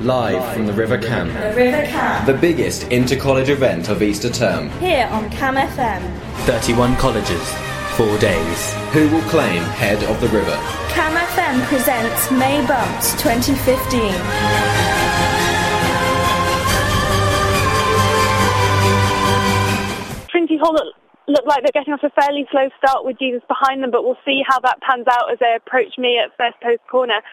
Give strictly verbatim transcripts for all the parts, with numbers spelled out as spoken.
Live from the River Cam. The River Cam. The biggest inter-college event of Easter term. Here on Cam F M. thirty-one colleges, four days. Who will claim head of the river? Cam F M presents May Bumps twenty fifteen. Trinity Hall look, look like they're getting off a fairly slow start with Jesus behind them, but we'll see how that pans out as they approach me at first post corner.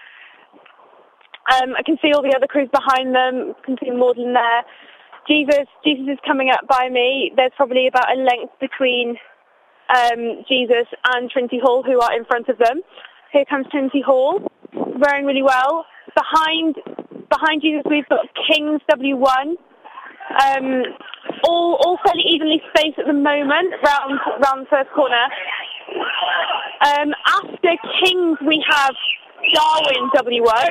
Um, I can see all the other crews behind them. I can see Magdalene there. Jesus, Jesus is coming up by me. There's probably about a length between um, Jesus and Trinity Hall, who are in front of them. Here comes Trinity Hall, rowing really well. Behind, behind Jesus, we've got Kings W one. Um, all, all fairly evenly spaced at the moment, round, round the first corner. Um, after Kings, we have Darwin W one.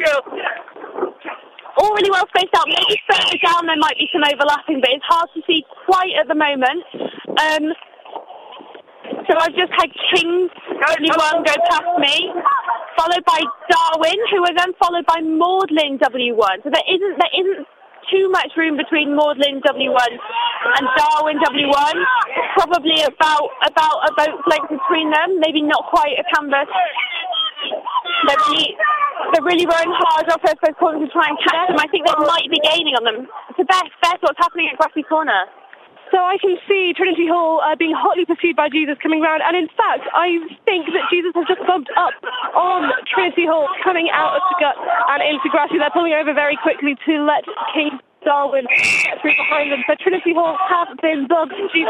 All really well spaced out. Maybe further down there might be some overlapping, but it's hard to see quite at the moment. Um, so I've just had Kings W one go past me, followed by Darwin, who are then followed by Magdalene W one. So there isn't there isn't too much room between Magdalene W one and Darwin W one. Probably about about a boat's length between them. Maybe not quite a canvas. They're really, they're really rowing hard off first post corner to try and catch them. I think they might be gaining on them. So Beth, Beth, what's happening at Grassy Corner? So I can see Trinity Hall uh, being hotly pursued by Jesus coming round, and in fact, I think that Jesus has just bumped up on Trinity Hall coming out of the gut and into Grassy. They're pulling over very quickly to let King Darwin get through behind them. So Trinity Hall have been bumped. Jesus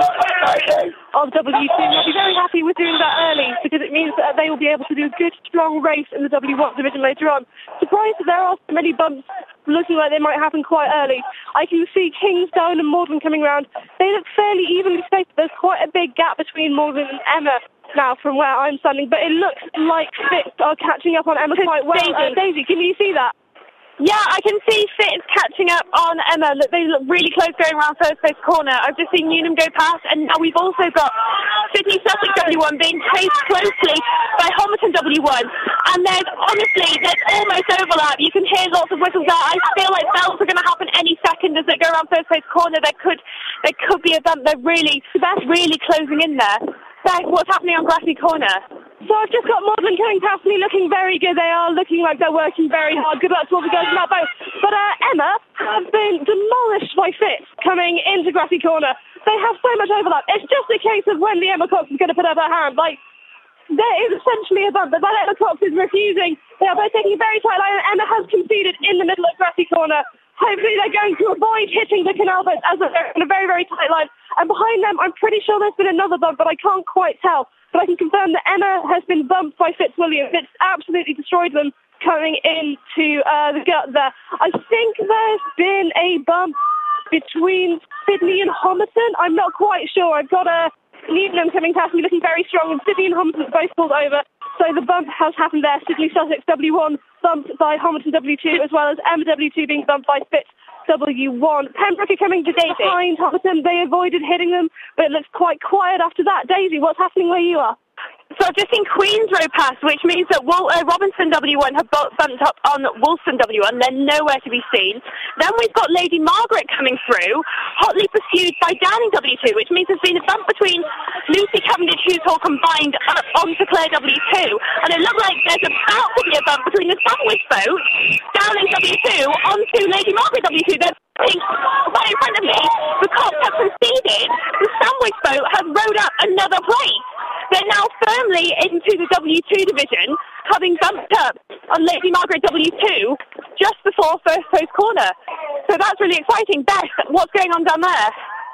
of W two. I'll be very happy with doing that early because it means that they will be able to do a good, strong race in the W one division later on. Surprised that there are so many bumps looking like they might happen quite early. I can see Kings, Darwin and Magdalene coming round. They look fairly evenly spaced. There's quite a big gap between Magdalene and Emma now from where I'm standing, but it looks like Fitz are catching up on Emma quite well. Daisy, uh, Daisy, can you see that? Yeah, I can see Fitz catching up on Emma. Look, they look really close going around first post corner. I've just seen Newnham go past, and now we've also got Sydney Sussex W one being chased closely by Homerton W one. And there's, honestly, there's almost overlap. You can hear lots of whistles there. I feel like belts are going to happen any second as they go around first post corner. There could, there could be a bump. They're really, that's really closing in there. Beth, what's happening on Grassy Corner? So I've just got Magdalene coming past me looking very good. They are looking like they're working very hard. Good luck to all the girls in that boat. But uh, Emma has been demolished by Fitz coming into Grassy Corner. They have so much overlap. It's just a case of when the Emma Cox is going to put up her hand. Like, there is essentially a bump, but that Emma Cox is refusing. They are both taking a very tight line, and Emma has conceded in the middle of Grassy Corner. Hopefully they're going to avoid hitting the canal boats as they're in a very, very tight line. And behind them, I'm pretty sure there's been another bump, but I can't quite tell. But I can confirm that Emma has been bumped by Fitzwilliam. It's absolutely destroyed them coming into uh, the gut there. I think there's been a bump between Sydney and Homerton. I'm not quite sure. I've got a Newnham coming past me looking very strong, and Sydney and Homerton both pulled over. So the bump has happened there. Sydney Sussex W one bumped by Homerton W two, as well as Emma W two being bumped by Fitz W one. Pembroke are coming to behind Homerton. They avoided hitting them, but it looks quite quiet after that. Daisy, what's happening where you are? So I've just seen Queens row past, which means that Wol- uh, Robinson W one have bumped up on Wolston W one. They're nowhere to be seen. Then we've got Lady Margaret coming through, hotly pursued by Downing W two, which means there's been a bump between Lucy Cavendish, who's all combined, uh, onto Clare W two. And it looks like there's about to be a bump between the Sandwich boat, Downing W two, onto Lady Margaret W two. There's right in front of me. The cops have conceded. The Sandwich boat has rowed up another place. They're now firmly into the W two division, having bumped up on Lady Margaret W two just before first post corner. So that's really exciting. Beth, what's going on down there?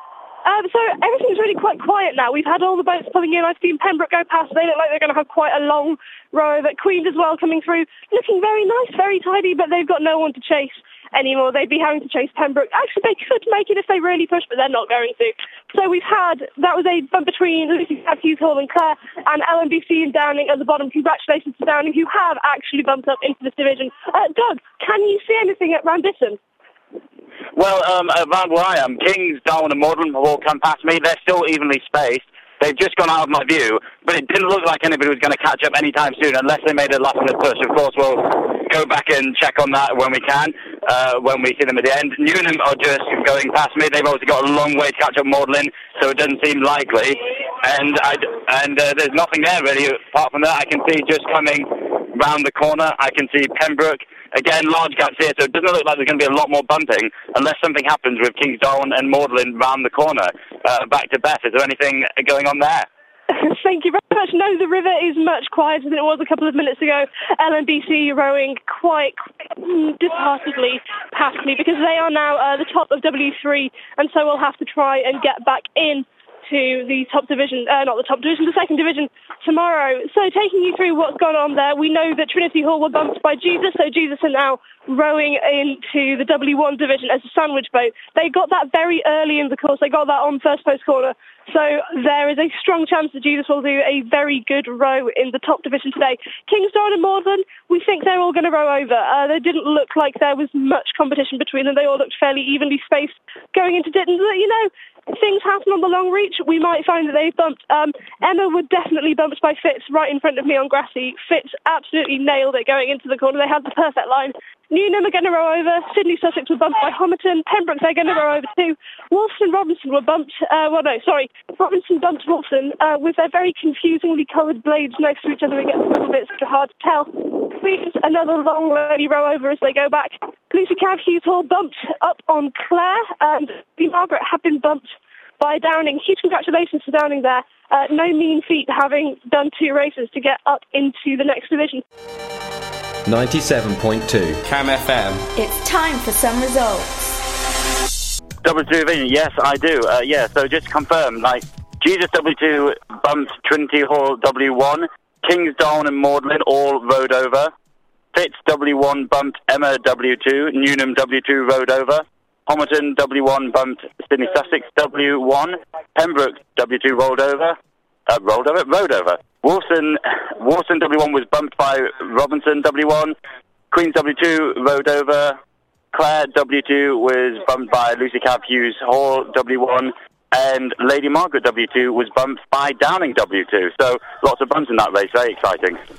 Um, so everything's really quite quiet now. We've had all the boats pulling in. I've seen Pembroke go past. They look like they're going to have quite a long row. But Queens as well coming through, looking very nice, very tidy, but they've got no one to chase anymore. They'd be having to chase Pembroke. Actually, they could make it if they really push, but they're not going to. So we've had, that was a bump between Lucy Hughes Hall and Clare, and L N B C and Downing at the bottom. Congratulations to Downing, who have actually bumped up into this division. Uh, Doug, can you see anything at Randitton? Well, um, around where I am, Kings, Darwin and Magdalene have all come past me. They're still evenly spaced. They've just gone out of my view, but it didn't look like anybody was going to catch up anytime soon unless they made a last-minute push. Of course, we'll go back and check on that when we can. uh, when we see them at the end. Newnham are just going past me. They've obviously got a long way to catch up Magdalen, so it doesn't seem likely. And I, and uh, there's nothing there really apart from that. I can see just coming round the corner, I can see Pembroke. Again, large gaps here, so it doesn't look like there's going to be a lot more bumping unless something happens with Kings Darwen and Magdalen round the corner. Uh, back to Beth, is there anything going on there? Thank you very much. No, the river is much quieter than it was a couple of minutes ago. L N B C rowing quite disheartedly past me because they are now uh, the top of W three, and so we'll have to try and get back in to the top division, uh, not the top division, the second division tomorrow. So taking you through what's gone on there, we know that Trinity Hall were bumped by Jesus, so Jesus are now rowing into the W one division as a sandwich boat. They got that very early in the course. They got that on first post corner. So there is a strong chance that Jesus will do a very good row in the top division today. Kings Darwen and Magdalen, we think they're all going to row over. Uh, they didn't look like there was much competition between them. They all looked fairly evenly spaced going into Ditton. You know, things happen on the long reach. We might find that they've bumped. Um, Emma were definitely bumped by Fitz right in front of me on Grassy. Fitz absolutely nailed it going into the corner. They had the perfect line. Newnham are going to row over. Sydney Sussex were bumped by Homerton. Pembroke, they're going to row over too. Wolfson and Robinson were bumped. Uh, well, no, sorry. Robinson bumped Wolfson uh, with their very confusingly coloured blades next to each other. It gets a little bit hard to tell. Queens, another long lady row over as they go back. Lucy Cav Hughes Hall bumped up on Clare. And the Margaret have been bumped by Downing. Huge congratulations to Downing there. Uh, no mean feat having done two races to get up into the next division. ninety-seven point two Cam F M. It's time for some results. W two division, yes, I do. Uh, yeah, so just to confirm, like, Jesus W two bumped Trinity Hall W one, Kings Darwen and Magdalen all rode over, Fitz W one bumped Emma W two, Newnham W two rode over, Homerton W one bumped Sydney Sussex W one, Pembroke W two rolled over, uh, rolled over, rode over. Wolfson, Wolfson W one was bumped by Robinson W one, Queens W two rode over, Clare W two was bumped by Lucy Cav Hughes Hall W one, and Lady Margaret W two was bumped by Downing W two. So lots of bumps in that race, very exciting.